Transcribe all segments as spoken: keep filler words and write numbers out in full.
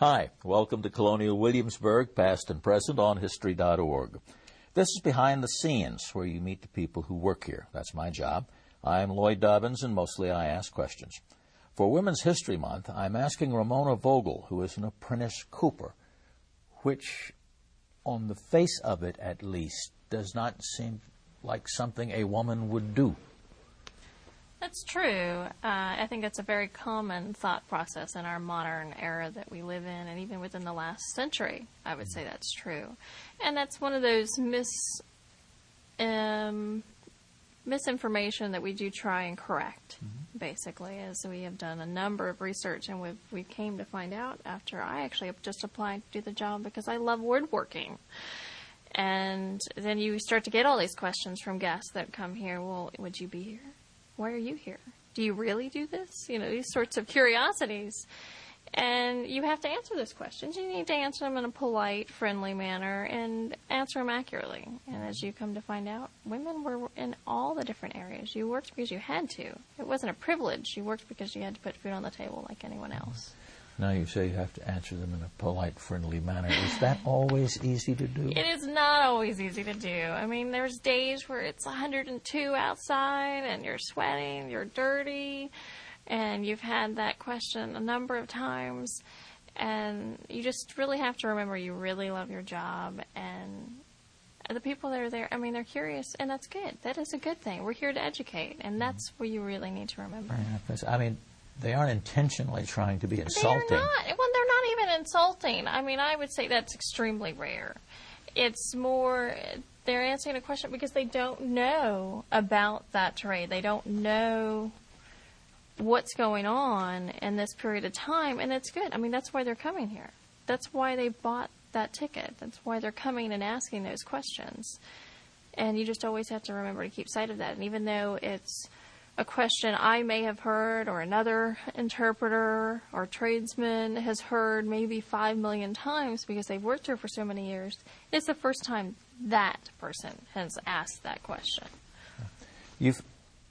Hi, welcome to Colonial Williamsburg, past and present on history dot org. This is Behind the Scenes, where you meet the people who work here. That's my job. I'm Lloyd Dobbins, and mostly I ask questions. For Women's History Month, I'm asking Ramona Vogel, who is an apprentice cooper, which, on the face of it at least, does not seem like something a woman would do. That's true. Uh, I think it's a very common thought process in our modern era that we live in, and even within the last century, I would say that's true. And that's one of those mis, um, misinformation that we do try and correct, mm-hmm. basically, as we have done a number of research, and we've, we came to find out after I actually just applied to do the job because I love woodworking. And then you start to get all these questions from guests that come here. Well, would you be here? Why are you here? Do you really do this? You know, these sorts of curiosities. And you have to answer those questions. You need to answer them in a polite, friendly manner and answer them accurately. And as you come to find out, women were in all the different areas. You worked because you had to. It wasn't a privilege. You worked because you had to put food on the table like anyone else. Now you say you have to answer them in a polite, friendly manner. Is that always easy to do? It is not always easy to do. I mean, there's days where it's one hundred two outside and you're sweating, you're dirty, and you've had that question a number of times. And you just really have to remember you really love your job. And the people that are there, I mean, they're curious, and that's good. That is a good thing. We're here to educate, and that's what you really need to remember. Yeah, I mean, they aren't intentionally trying to be insulting. They're not. Well, they're not even insulting. I mean, I would say that's extremely rare. It's more they're answering a question because they don't know about that trade. They don't know what's going on in this period of time, and it's good. I mean, that's why they're coming here. That's why they bought that ticket. That's why they're coming and asking those questions. And you just always have to remember to keep sight of that. And even though it's a question I may have heard, or another interpreter or tradesman has heard maybe five million times because they've worked here for so many years, it's the first time that person has asked that question. You've,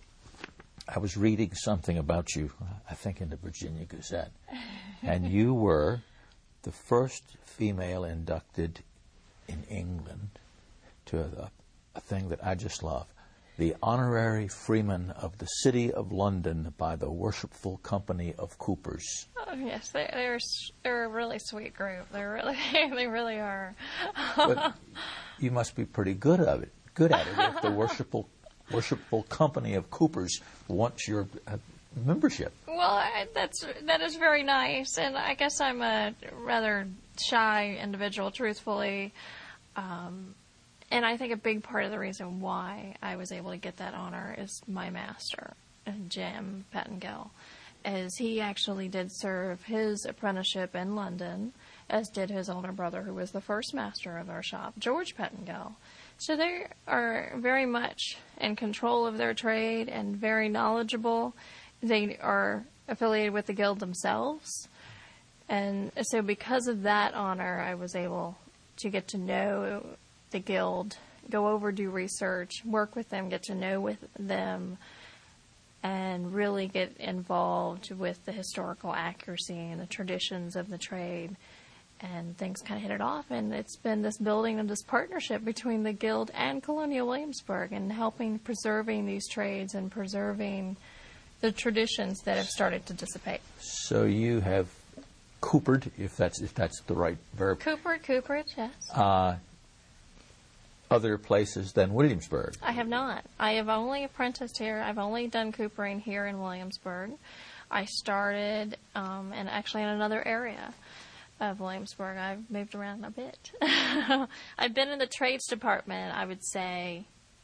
I was reading something about you, I think in the Virginia Gazette, and you were the first female inducted in England to a, a thing that I just love. The Honorary Freeman of the City of London by the Worshipful Company of Coopers. Oh yes, they, they're they're a really sweet group. They're really they really are. But you must be pretty good at it. Good at it if the Worshipful Worshipful Company of Coopers wants your uh, membership. Well, I, that's that is very nice, and I guess I'm a rather shy individual, truthfully. Um, And I think a big part of the reason why I was able to get that honor is my master, Jim Pettengill, as he actually did serve his apprenticeship in London, as did his older brother, who was the first master of our shop, George Pettengill. So they are very much in control of their trade and very knowledgeable. They are affiliated with the guild themselves. And so because of that honor, I was able to get to know the guild, go over, do research, work with them, get to know with them, and really get involved with the historical accuracy and the traditions of the trade. And things kind of hit it off, and it's been this building of this partnership between the guild and Colonial Williamsburg, and helping preserving these trades and preserving the traditions that have started to dissipate. So you have coopered, if that's if that's the right verb. Coopered, cooperage, yes. Uh, other places than Williamsburg? I have not. I have only apprenticed here. I've only done coopering here in Williamsburg. I started um, and actually in another area of Williamsburg. I've moved around a bit. I've been in the trades department, I would say,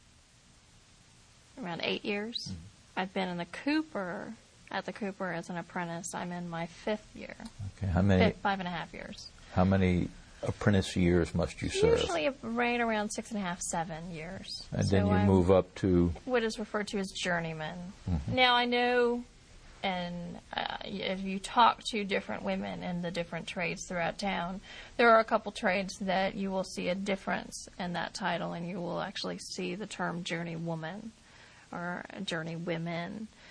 around eight years. Mm-hmm. I've been in the Cooper, at the Cooper as an apprentice. I'm in my fifth year. Okay, how many? Fifth, five and a half years. How many apprentice years must you serve? Usually right around six and a half, seven years. And so then you I'm move up to? What is referred to as journeyman. Mm-hmm. Now I know, and uh, if you talk to different women in the different trades throughout town, there are a couple trades that you will see a difference in that title, and you will actually see the term journeywoman or journeywomen.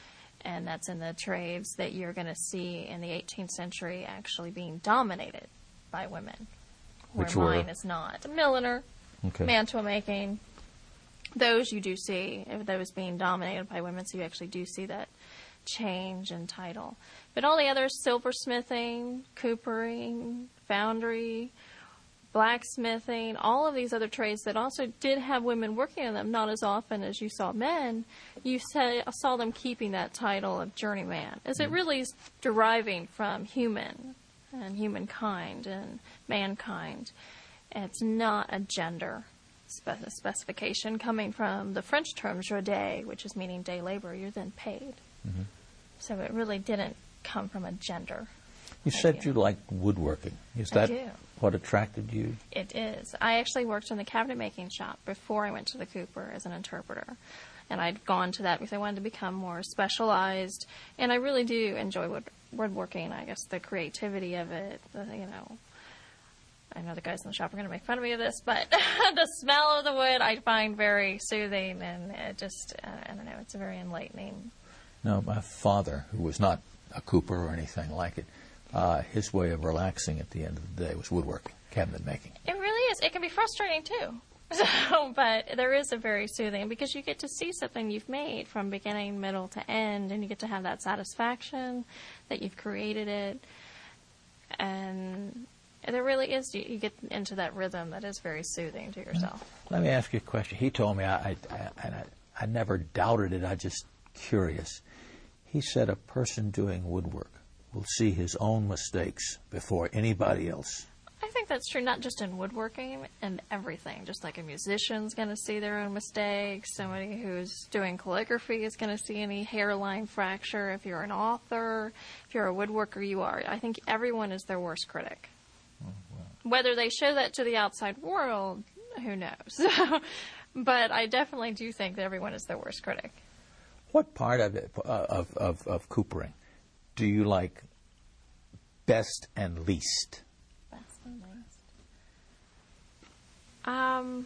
And that's in the trades that you're going to see in the eighteenth century actually being dominated by women. Which where were? mine is not. Milliner, Okay. mantua making, those you do see, those being dominated by women, so you actually do see that change in title. But all the others, silversmithing, coopering, foundry, blacksmithing, all of these other trades that also did have women working in them, not as often as you saw men, you say, saw them keeping that title of journeyman, as it really is deriving from human and humankind and mankind. It's not a gender spe- specification coming from the French term jour, which is meaning day labor. You're then paid. Mm-hmm. So it really didn't come from a gender. You said you liked woodworking. Is I that do. what attracted you? It is. I actually worked in the cabinet making shop before I went to the Cooper as an interpreter. And I'd gone to that because I wanted to become more specialized. And I really do enjoy wood, woodworking. I guess the creativity of it, the, you know. I know the guys in the shop are going to make fun of me of this, but the smell of the wood I find very soothing. And it just, I don't know, it's very enlightening. No, my father, who was not a cooper or anything like it, uh, his way of relaxing at the end of the day was woodworking, cabinet making. It really is. It can be frustrating, too. So, but there is a very soothing, because you get to see something you've made from beginning, middle to end, and you get to have that satisfaction that you've created it. And there really is, you, you get into that rhythm that is very soothing to yourself. Let me ask you a question. He told me, I, I, I, and I, I never doubted it, I just curious. He said a person doing woodwork will see his own mistakes before anybody else. I think that's true, not just in woodworking, and everything. Just like a musician's going to see their own mistakes. Somebody who's doing calligraphy is going to see any hairline fracture. If you're an author, if you're a woodworker, you are. I think everyone is their worst critic. Oh, wow. Whether they show that to the outside world, who knows? But I definitely do think that everyone is their worst critic. What part of it, uh, of, of, of coopering do you like best and least? Best and least. Um,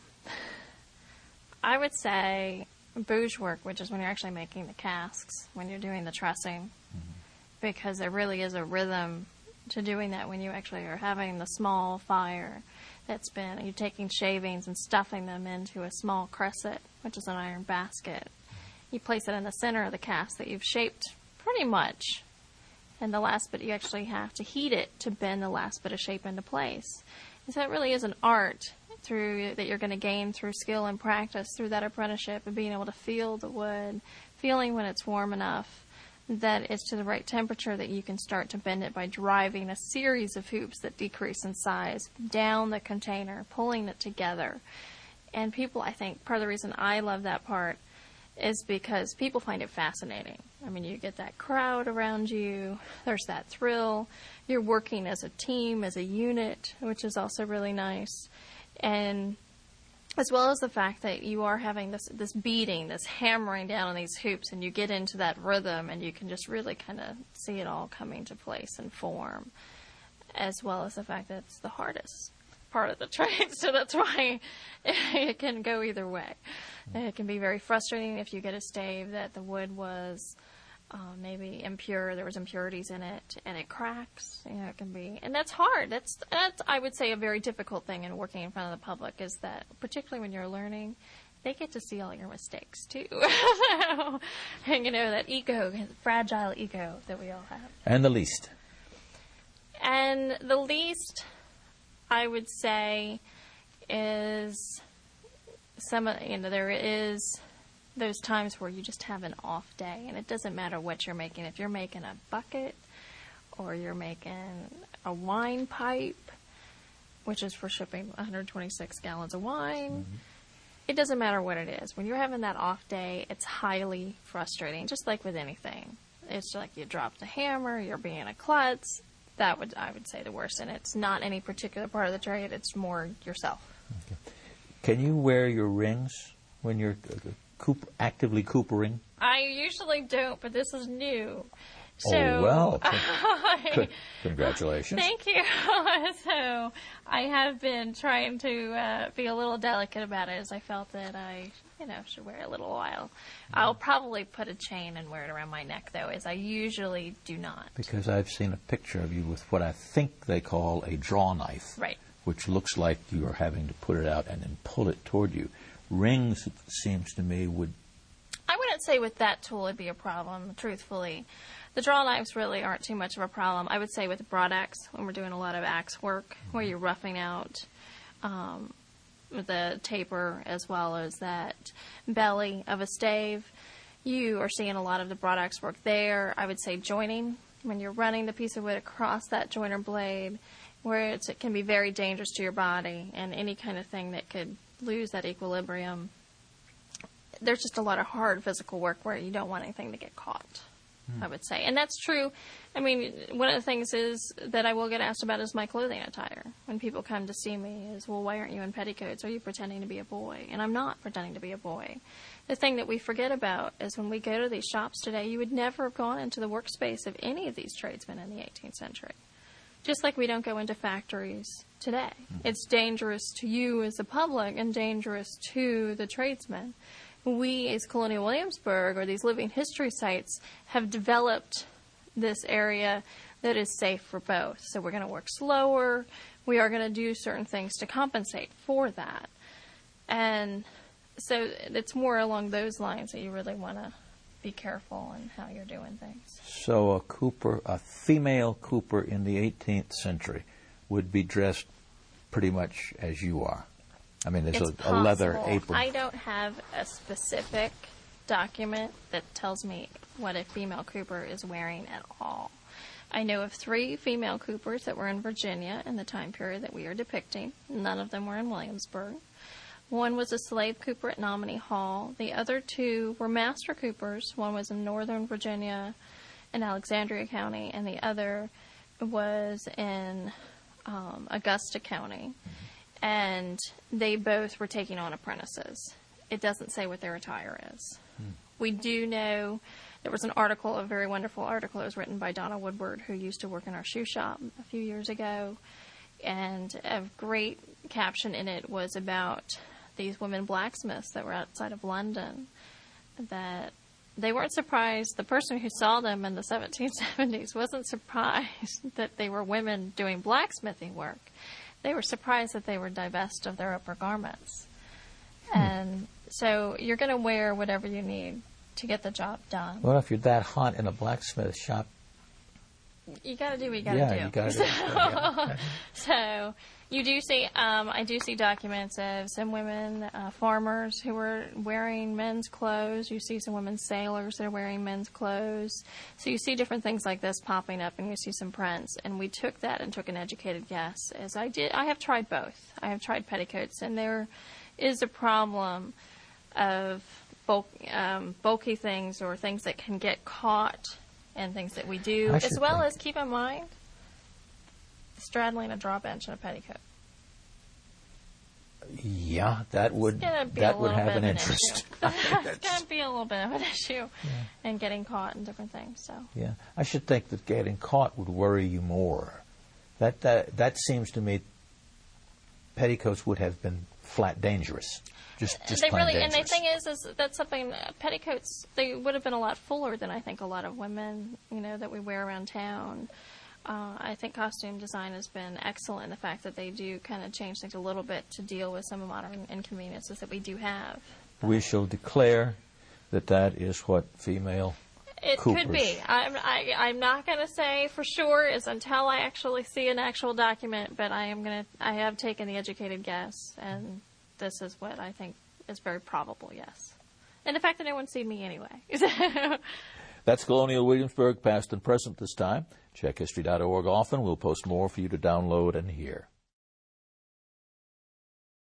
I would say bouge work, which is when you're actually making the casks, when you're doing the trussing, mm-hmm. because there really is a rhythm to doing that when you actually are having the small fire that's been, you're taking shavings and stuffing them into a small cresset, which is an iron basket. You place it in the center of the cask that you've shaped pretty much. And the last bit, you actually have to heat it to bend the last bit of shape into place. And so it really is an art through that you're going to gain through skill and practice through that apprenticeship, of being able to feel the wood, feeling when it's warm enough that it's to the right temperature that you can start to bend it by driving a series of hoops that decrease in size down the container, pulling it together. And people, I think, part of the reason I love that part is because people find it fascinating. I mean, you get that crowd around you. There's that thrill. You're working as a team, as a unit, which is also really nice. And as well as the fact that you are having this this beating, this hammering down on these hoops, and you get into that rhythm, and you can just really kind of see it all coming to place and form, as well as the fact that it's the hardest part of the trade, so that's why it can go either way. It can be very frustrating if you get a stave that the wood was uh, maybe impure, there was impurities in it, and it cracks. You know, it can be, and that's hard. That's that's I would say a very difficult thing in working in front of the public, is that particularly when you're learning, they get to see all your mistakes too. And you know, that ego, fragile ego that we all have. And the least. And the least, I would say, is some of, you know, there is those times where you just have an off day, and it doesn't matter what you're making. If you're making a bucket, or you're making a wine pipe, which is for shipping one hundred twenty-six gallons of wine, mm-hmm. it doesn't matter what it is. When you're having that off day, it's highly frustrating, just like with anything. It's like you dropped the hammer, you're being a klutz. That would, I would say, the worst. And it's not any particular part of the trade. It's more yourself. Okay. Can you wear your rings when you're uh, coop, actively coopering? I usually don't, but this is new. So, oh, well. I, Congratulations. Thank you. So I have been trying to uh, be a little delicate about it, as I felt that I, you know, should wear it a little while. I'll probably put a chain and wear it around my neck, though, as I usually do not. Because I've seen a picture of you with what I think they call a draw knife. Right. Which looks like you are having to put it out and then pull it toward you. Rings, it seems to me, would... I wouldn't say with that tool it'd be a problem, truthfully. The draw knives really aren't too much of a problem. I would say with broad axe, when we're doing a lot of axe work, where you're roughing out um, the taper as well as that belly of a stave, you are seeing a lot of the broad axe work there. I would say joining, when you're running the piece of wood across that joiner blade, where it's, it can be very dangerous to your body, and any kind of thing that could lose that equilibrium. There's just a lot of hard physical work where you don't want anything to get caught, mm. I would say. And that's true. I mean, one of the things is that I will get asked about is my clothing attire. When people come to see me is, well, why aren't you in petticoats? Are you pretending to be a boy? And I'm not pretending to be a boy. The thing that we forget about is when we go to these shops today, you would never have gone into the workspace of any of these tradesmen in the eighteenth century. Just like we don't go into factories today. Mm. It's dangerous to you as the public and dangerous to the tradesmen. We, as Colonial Williamsburg, or these living history sites, have developed this area that is safe for both. So we're going to work slower. We are going to do certain things to compensate for that. And so it's more along those lines that you really want to be careful in how you're doing things. So a Cooper, a female Cooper in the eighteenth century would be dressed pretty much as you are. I mean, there's a, a leather apron. I don't have a specific document that tells me what a female Cooper is wearing at all. I know of three female Coopers that were in Virginia in the time period that we are depicting. None of them were in Williamsburg. One was a slave Cooper at Nominee Hall. The other two were master Coopers. One was in Northern Virginia in Alexandria County, and the other was in um, Augusta County. Mm-hmm. And they both were taking on apprentices. It doesn't say what their attire is. Hmm. We do know there was an article, a very wonderful article. It was written by Donna Woodward, who used to work in our shoe shop a few years ago. And a great caption in it was about these women blacksmiths that were outside of London, that they weren't surprised. The person who saw them in the seventeen seventies wasn't surprised that they were women doing blacksmithing work. They were surprised that they were divested of their upper garments. Hmm. And so you're going to wear whatever you need to get the job done. Well, if you're that hot in a blacksmith shop, you got to do what you got to yeah, do. Yeah, you got to so, do yeah. So you do see, um, I do see documents of some women uh, farmers who were wearing men's clothes. You see some women sailors that are wearing men's clothes. So you see different things like this popping up, and you see some prints. And we took that and took an educated guess, as I did. I have tried both. I have tried petticoats, and there is a problem of bulk, um, bulky things or things that can get caught and things that we do, as well as, keep in mind, straddling a drawbench in a petticoat. Yeah, that would that would have an interest. It's going to be a little bit of an issue, yeah. And getting caught and different things. So yeah, I should think that getting caught would worry you more. That that that seems to me, petticoats would have been flat dangerous. Just, just they plain really, dangerous. And the thing is, is that's something, uh, petticoats, they would have been a lot fuller than I think a lot of women, you know, that we wear around town. Uh, I think costume design has been excellent in the fact that they do kind of change things a little bit to deal with some of the modern inconveniences that we do have. We shall declare that that is what female It Coopers. Could be. I'm, I, I'm not going to say for sure is until I actually see an actual document, but I am going to, I have taken the educated guess, and this is what I think is very probable, yes. And the fact that no one's seen me anyway. That's Colonial Williamsburg, past and present this time. Check history dot org often. We'll post more for you to download and hear.